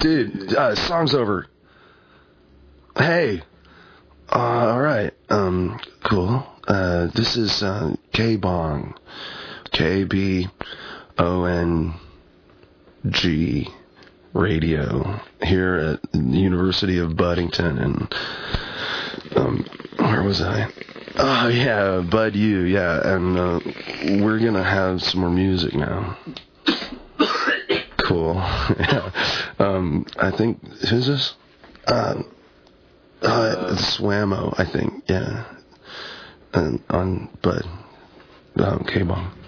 Dude, song's over. Hey. Alright. Cool. This is, K-Bong. KBONG Radio here at the University of Buddington, and, where was I? Oh, yeah, Bud U, yeah, and, we're gonna have some more music now. Cool. Yeah. I think, who's this? Swammo, I think, yeah. And on Bud, K-Bong.